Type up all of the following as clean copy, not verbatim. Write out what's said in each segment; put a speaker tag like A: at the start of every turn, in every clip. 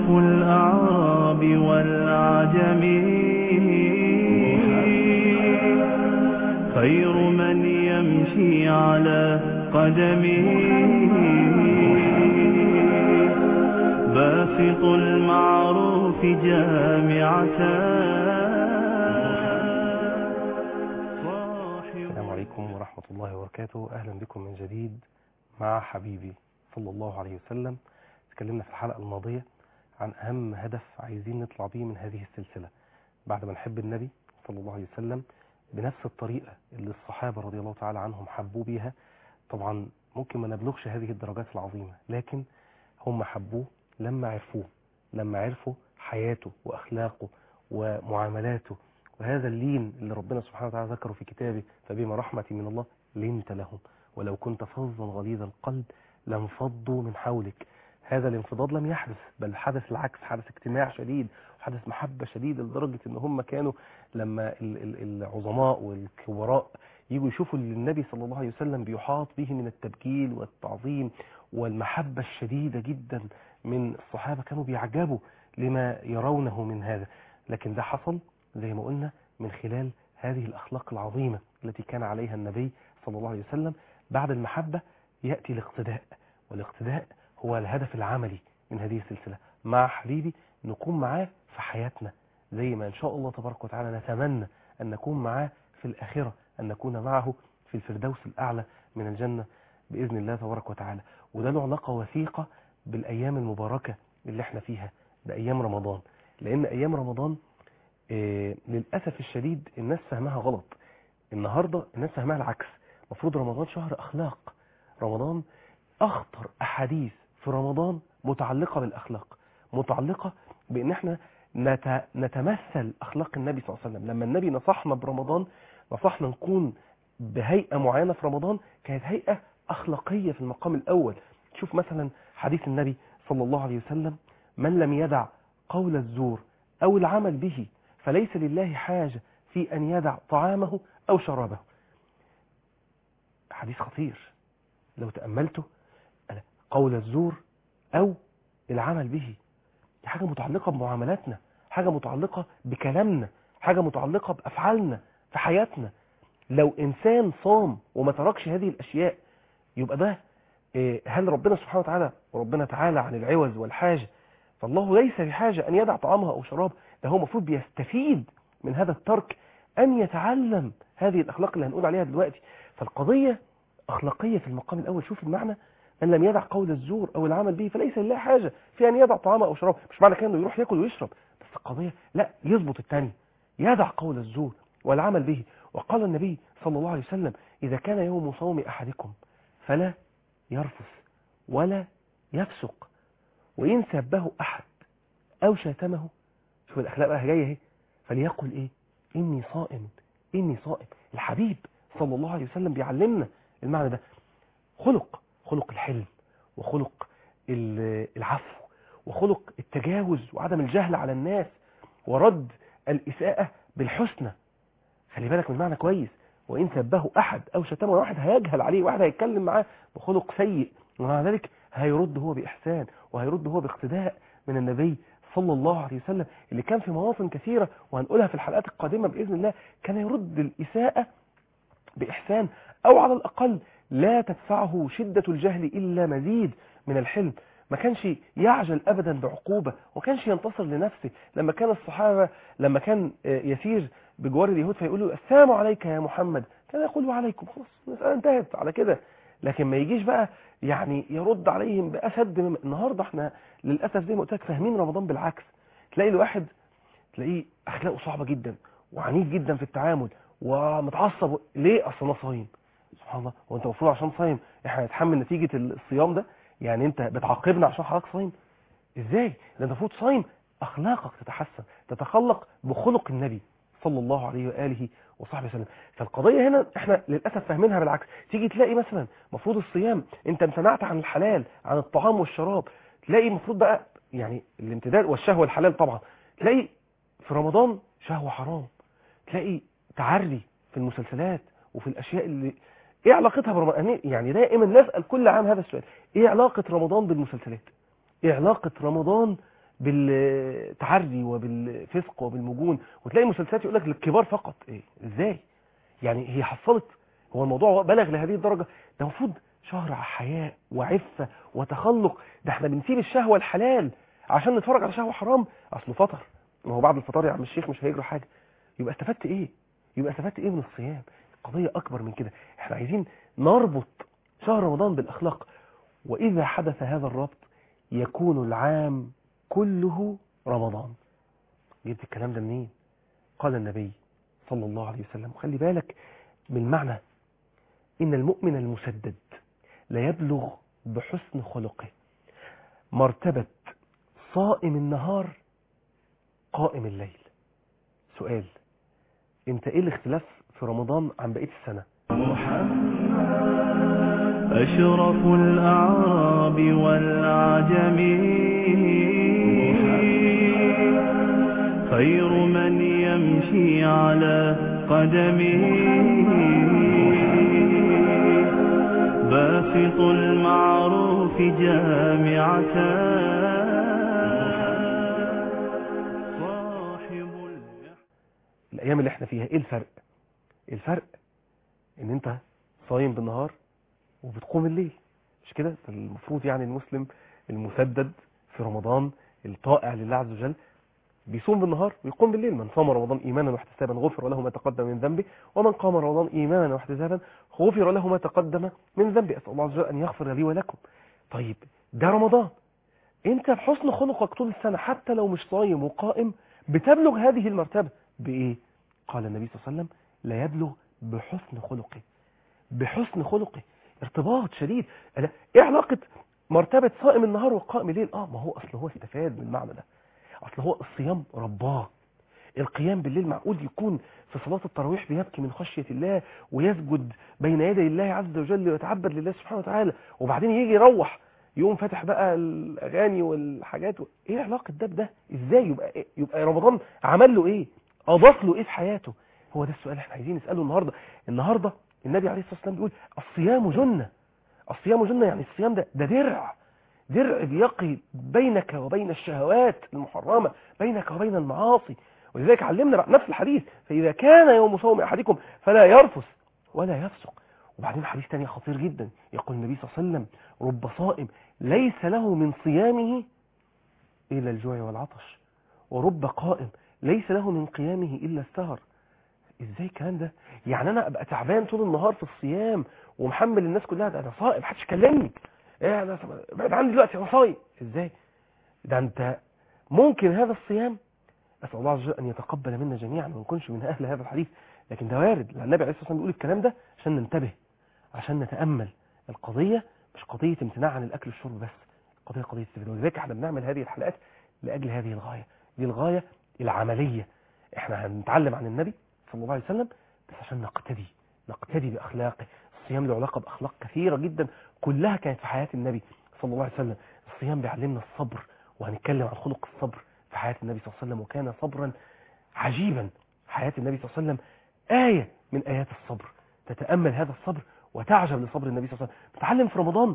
A: الأعراب والعجم خير من يمشي على قدمه باسط المعروف جامعة.
B: السلام عليكم ورحمة الله وبركاته. أهلا بكم من جديد مع حبيبي صلى الله عليه وسلم. تكلمنا في الحلقة الماضية عن أهم هدف عايزين نطلع بيه من هذه السلسلة بعد ما نحب النبي صلى الله عليه وسلم بنفس الطريقة اللي الصحابة رضي الله تعالى عنهم حبوا بيها. طبعا ممكن ما نبلغش هذه الدرجات العظيمة، لكن هم حبوه لما عرفوا حياته وأخلاقه ومعاملاته وهذا اللين اللي ربنا سبحانه وتعالى ذكره في كتابه، فبما رحمة من الله لنت لهم ولو كنت فظا غليظ القلب لانفضوا من حولك. هذا الانفضاض لم يحدث، بل حدث العكس، حدث اجتماع شديد وحدث محبة شديدة لدرجة ان هم كانوا لما العظماء والكبراء يجوا يشوفوا النبي صلى الله عليه وسلم بيحاط به من التبجيل والتعظيم والمحبة الشديدة جدا من الصحابة، كانوا بيعجبوا لما يرونه من هذا. لكن ده حصل زي ما قلنا من خلال هذه الأخلاق العظيمة التي كان عليها النبي صلى الله عليه وسلم. بعد المحبة يأتي الاقتداء، والاقتداء هو الهدف العملي من هذه السلسلة. مع حبيبي نكون معاه في حياتنا زي ما إن شاء الله تبارك وتعالى نتمنى أن نكون معاه في الآخرة، أن نكون معه في الفردوس الأعلى من الجنة بإذن الله تبارك وتعالى. وده له علاقة وثيقة بالأيام المباركة اللي احنا فيها، بأيام رمضان. لأن أيام رمضان للأسف الشديد الناس فهمها غلط. النهاردة الناس فهمها العكس. مفروض رمضان شهر أخلاق. رمضان أخطر أحاديث في رمضان متعلقة بالأخلاق، متعلقة بأن احنا نتمثل أخلاق النبي صلى الله عليه وسلم. لما النبي نصحنا برمضان نصحنا نكون بهيئة معينة في رمضان، كانت هيئة أخلاقية في المقام الأول. شوف مثلا حديث النبي صلى الله عليه وسلم: من لم يدع قول الزور أو العمل به فليس لله حاجة في أن يدع طعامه أو شرابه. حديث خطير لو تأملته. قول الزور أو العمل به دي حاجة متعلقة بمعاملاتنا، حاجة متعلقة بكلامنا، حاجة متعلقة بأفعالنا في حياتنا. لو إنسان صام وما تركش هذه الأشياء يبقى ده هل ربنا سبحانه وتعالى وربنا تعالى عن العوز والحاجة، فالله ليس بحاجة أن يدع طعامه أو شرابه. ده هو مفروض بيستفيد من هذا الترك أن يتعلم هذه الأخلاق اللي هنقول عليها دلوقتي. فالقضية أخلاقية في المقام الأول. شوف المعنى: من لم يدع قول الزور أو العمل به فليس لله حاجة في أن يدع طعامه أو شرابه. مش معنى كأنه يروح يأكل ويشرب، بس القضية لا، يضبط الثاني، يدع قول الزور والعمل به. وقال النبي صلى الله عليه وسلم: إذا كان يوم صوم أحدكم فلا يرفث ولا يفسق، وإن سبه أحد أو شاتمه، شوف الأخلاق بقى جاية اهي، فليقل إيه؟ إني صائم، إني صائم. الحبيب صلى الله عليه وسلم بيعلمنا المعنى ده. خلق الحلم، وخلق العفو، وخلق التجاوز وعدم الجهل على الناس، ورد الإساءة بالحسنى. خلي بالك من معنى كويس: وإن سبه أحد أو شتمه، واحد هيجهل عليه، واحد هيتكلم معاه بخلق سيء، ومع ذلك هيرد هو بإحسان، وهيرد هو باقتداء من النبي صلى الله عليه وسلم، اللي كان في مواطن كثيرة وهنقولها في الحلقات القادمة بإذن الله كان يرد الإساءة بإحسان، أو على الأقل لا تدفعه شدة الجهل إلا مزيد من الحلم. ما كانش يعجل أبدا بعقوبة، وما كانش ينتصر لنفسه. لما كان الصحابة لما كان يسير بجوار اليهود فيقول له: السلام عليك يا محمد، كان يقول: وعليكم. خلاص المسألة انتهت على كده. لكن ما يجيش بقى يعني يرد عليهم بأسد. النهاردة احنا للأسف زي ما قلت لك فاهمين رمضان بالعكس. تلاقي الواحد تلاقيه أخلاقه صعبة جدا وعنيف جدا في التعامل ومتعصب. ليه؟ أصلا صايم. سبحان الله، هو انت المفروض عشان صايم احنا هنتحمل نتيجة الصيام ده؟ يعني انت بتعاقبنا عشان حضرتك صايم؟ ازاي؟ ده انت المفروض صايم اخلاقك تتحسن، تتخلق بخلق النبي صلى الله عليه وآله وصحبه وسلم. فالقضية هنا احنا للأسف فاهمينها بالعكس. تيجي تلاقي مثلا مفروض الصيام انت امتنعت عن الحلال، عن الطعام والشراب، تلاقي المفروض بقى يعني الامتداد والشهوة الحلال طبعا، تلاقي في رمضان شهوة حرام، تلاقي تعري في المسلسلات وفي الأشياء اللي ايه علاقتها برمضان؟ يعني دائما نسأل كل عام هذا السؤال: ايه علاقة رمضان بالمسلسلات؟ ايه علاقة رمضان بالتعري وبالفسق وبالمجون، وتلاقي مسلسلات يقول لك للكبار فقط. ايه ازاي يعني؟ هي حصلت؟ هو الموضوع بلغ لهذه الدرجة؟ ده المفروض شهر حياء وعفة وتخلق. ده احنا بنسيب الشهوة الحلال عشان نتفرج على شهوة حرام. اصله فطر، ما هو بعد الفطار يا عم الشيخ مش هيجرى حاجة. يبقى استفدت ايه؟ يبقى استفدت ايه من الصيام؟ القضية اكبر من كده. احنا عايزين نربط شهر رمضان بالاخلاق، واذا حدث هذا الربط يكون العام كله رمضان. جبت الكلام ده منين؟ قال النبي صلى الله عليه وسلم، وخلي بالك من المعنى، إن المؤمن المسدد لا يبلغ بحسن خلقه مرتبة صائم النهار قائم الليل. سؤال، انت ايه الاختلاف في رمضان عن بقية السنة؟
A: أشرف الأعراب والعجم، خير من يمشي على قدمه، باسط المعروف جامعة، صاحب
B: الأيام اللي احنا فيها ايه الفرق؟ الفرق ان انت صايم بالنهار وبتقوم الليل، مش كده؟ المفروض يعني المسلم المسدد في رمضان الطائع لله عز وجل بيصوم بالنهار ويقوم بالليل. من صام رمضان إيمانا واحتسابا غفر له ما تقدم من ذنبه، ومن قام رمضان إيمانا واحتسابا غفر له ما تقدم من ذنبه. أسأل الله عز وجل أن يغفر لي ولكم. طيب ده رمضان، انت بحسن خلقك طول السنة حتى لو مش صايم وقائم بتبلغ هذه المرتبة بإيه؟ قال النبي صلى الله عليه وسلم لا يبلغ بحسن خلقه. بحسن خلقه ارتباط شديد. ايه علاقة مرتبة صائم النهار وقائم الليل؟ ما هو اصل هو استفاد من المعنى ده. اصل هو الصيام رباه. القيام بالليل معقول يكون في صلاة التراويح بيبكي من خشية الله ويسجد بين يدي الله عز وجل ويتعبد لله سبحانه وتعالى، وبعدين يجي يروح يقوم فاتح بقى الاغاني والحاجات ايه علاقة ده بده؟ ازاي يبقى رمضان عمل له ايه؟ اضاف له ايه في حياته؟ هو ده السؤال احنا عايزين نسأله النهارده النبي عليه الصلاة والسلام بيقول الصيام جنة. الصيام جنة، يعني الصيام ده درع بيقي بينك وبين الشهوات المحرمة، بينك وبين المعاصي. ولذلك علمنا بقى نفس الحديث، فإذا كان يوم صوم أحدكم فلا يرفث ولا يفسق. وبعدين حديث تاني خطير جدا، يقول النبي صلى الله عليه وسلم رب صائم ليس له من صيامه إلا الجوع والعطش، ورب قائم ليس له من قيامه إلا السهر. ازاي الكلام ده؟ يعني انا ابقى تعبان طول النهار في الصيام ومحمل الناس كلها ده انا صائم محدش كلمني، ايه انا بعد عني دلوقتي انا صايم. ازاي ده؟ انت ممكن هذا الصيام، اسال الله عز وجل ان يتقبل منا جميعا وما نكونش من اهل هذا الحديث، لكن ده وارد. النبي عليه الصلاه والسلام بيقول الكلام ده عشان ننتبه، عشان نتامل. القضيه مش قضيه امتناع عن الاكل والشرب بس، القضيه قضيه استفاده. ولذلك احنا بنعمل هذه الحلقات لاجل هذه الغايه، دي الغايه العمليه. احنا هنتعلم عن النبي صلى الله عليه وسلم بس عشان نقتدي بأخلاقه. الصيام له علاقة بأخلاق كثيرة جدا كلها كانت في حياة النبي صلى الله عليه وسلم. الصيام بيعلمنا الصبر، وهنتكلم عن خلق الصبر في حياة النبي صلى الله عليه وسلم، وكان صبرا عجيبا. حياة النبي صلى الله عليه وسلم آية من آيات الصبر، تتأمل هذا الصبر وتعجب لصبر النبي صلى الله عليه وسلم. بتعلم في رمضان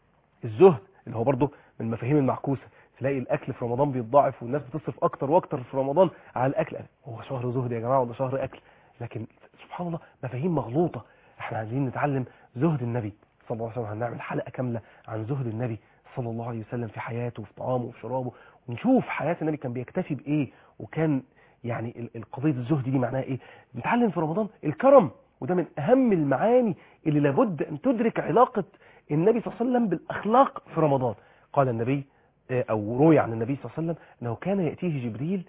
B: الزهد اللي هو برضه من المفاهيم المعكوسة، تلاقي الاكل في رمضان بيتضاعف والناس بتصرف اكتر واكتر في رمضان على الاكل. هو شهر زهد يا جماعه ولا شهر اكل؟ لكن سبحان الله مفاهيم مغلوطه. احنا عايزين نتعلم زهد النبي صلى الله عليه وسلم. هنعمل حلقه كامله عن زهد النبي صلى الله عليه وسلم في حياته وفي طعامه وفي شرابه، ونشوف حياه النبي كان بيكتفي بايه، وكان يعني القضيه الزهد دي معناها ايه. نتعلم في رمضان الكرم، وده من اهم المعاني اللي لابد ان تدرك علاقه النبي صلى الله عليه وسلم بالاخلاق في رمضان. قال النبي أو روي عن النبي صلى الله عليه وسلم أنه كان يأتيه جبريل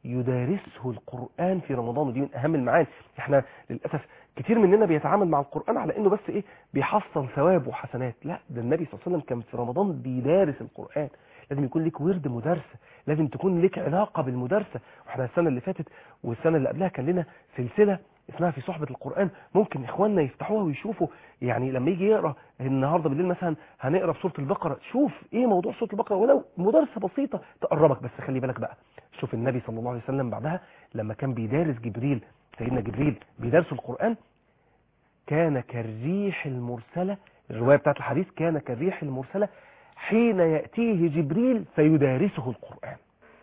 B: يدارسه القرآن في رمضان، ودي من أهم المعاني. احنا للأسف كتير مننا بيتعامل مع القرآن على أنه بس بيحصل ثواب وحسنات. لا، ده النبي صلى الله عليه وسلم كان في رمضان بيدارس القرآن. لازم يكون لك ورد مدارسة، لازم تكون لك علاقة بالمدارسة. واحنا السنة اللي فاتت والسنة اللي قبلها كان لنا سلسلة اسمها في صحبة القرآن، ممكن اخواننا يفتحوها ويشوفوا. يعني لما يجي يقرأ النهاردة بالليل مثلا هنقرأ في سورة البقرة، شوف ايه موضوع سورة البقرة ولو مدارسة بسيطة تقربك. بس خلي بالك بقى، شوف النبي صلى الله عليه وسلم بعدها لما كان بيدارس جبريل، سيدنا جبريل بيدارس القرآن، كان كالريح المرسلة. الرواية بتاعت الحديث كان كالريح المرسلة حين يأتيه جبريل فيدارسه القرآن.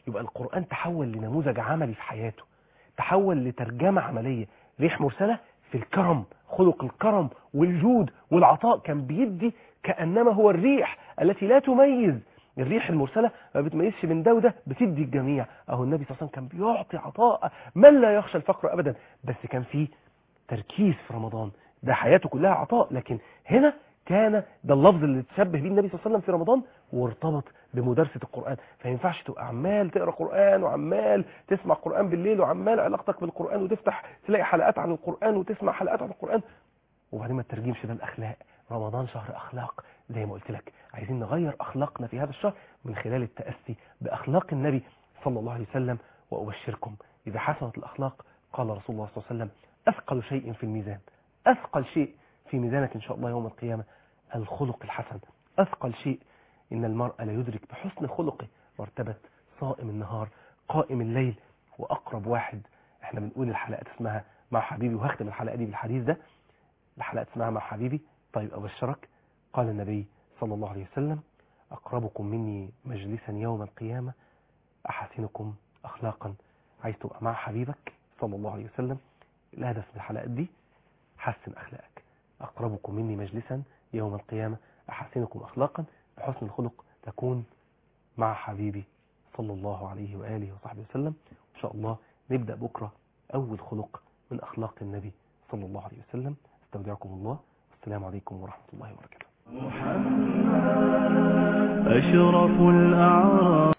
B: يبقى القرآن تحول لنموذج عملي في حياته، تحول لترجمة عملية. ريح مرسلة في الكرم، خلق الكرم والجود والعطاء، كان بيدي كأنما هو الريح التي لا تميز. الريح المرسلة ما بتميزش من ده وده، بتدي الجميع. اهو النبي صلى الله عليه وسلم كان بيعطي عطاء من لا يخشى الفقر ابدا، بس كان فيه تركيز في رمضان. ده حياته كلها عطاء، لكن هنا كان ده اللفظ اللي تشبه بيه النبي صلى الله عليه وسلم في رمضان، وارتبط بمدارسة القرآن. فما ينفعش تبقى عمال تقرأ قرآن وعمال تسمع قرآن بالليل وعمال علاقتك بالقرآن وتفتح تلاقي حلقات عن القرآن وتسمع حلقات عن القرآن وبعدين ما تترجمش ده الأخلاق. رمضان شهر أخلاق، زي ما قلت لك عايزين نغير أخلاقنا في هذا الشهر من خلال التأسي بأخلاق النبي صلى الله عليه وسلم. وأبشركم إذا حسنت الأخلاق، قال رسول الله صلى الله عليه وسلم: أثقل شيء في الميزان، أثقل شيء في ميزانك إن شاء الله يوم القيامة الخلق الحسن. أثقل شيء إن المرء لا يدرك بحسن خلقه مرتبة صائم النهار قائم الليل. وأقرب واحد، احنا بنقول الحلقات اسمها مع حبيبي، وهختم الحلقة دي بالحديث ده، الحلقة اسمها مع حبيبي. طيب أبشرك، قال النبي صلى الله عليه وسلم: أقربكم مني مجلسا يوم القيامة أحسنكم أخلاقا. عايز تبقى مع حبيبك صلى الله عليه وسلم، الهدف من الحلقات دي حسن أخلاقك. أقربكم مني مجلسا يوم القيامة أحسنكم أخلاقا. بحسن الخلق تكون مع حبيبي صلى الله عليه وآله وصحبه وسلم. إن شاء الله نبدأ بكرة أول خلق من أخلاق النبي صلى الله عليه وسلم. استودعكم الله، والسلام عليكم ورحمة الله وبركاته.
A: أشرف الأعراف